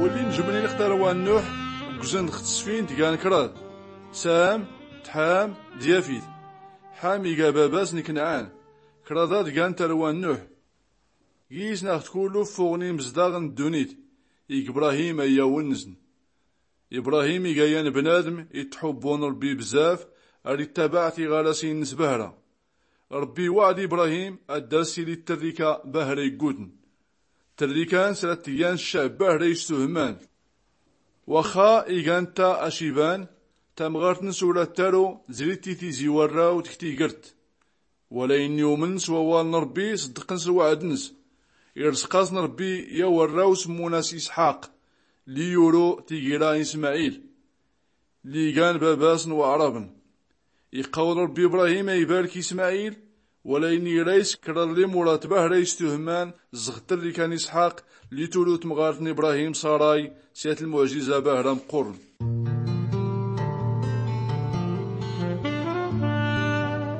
واللي نجمني نختار وان نوح كزن ختصفين تقان كراد سام تحام ديافيد حامي باباس نكنعان كرادات تقان تروان نوح جيس ناخت كلو فوغني مزداغن دونيت إبراهيم أيا ونزن إبراهيم يقايان بنادم يتحبون ربي بزاف أري تبعتي غالسين نسبهرا ربي وعد إبراهيم الدرسي للتريكا بهري قودن تريكان سلتيان الشعب بهري يستهمان وخا إيغانتا أشيبان تمغارتن سورة تارو زريتي تيزي ورا وتكتي قرت ولا إن يومن سوال نربي صدقن سوعدنس إرسقاس نربي يورا سموناس إسحاق ليورو تيجيرا إسماعيل ليغان باباس وعربن يقول ربي إبراهيم يبارك إسماعيل ولا إني ريس كرر لي مرات بهر يستهمان زغتر لي كان إسحاق لتولوت مغارتن إبراهيم صاراي سيات المعجزة بهرام قرن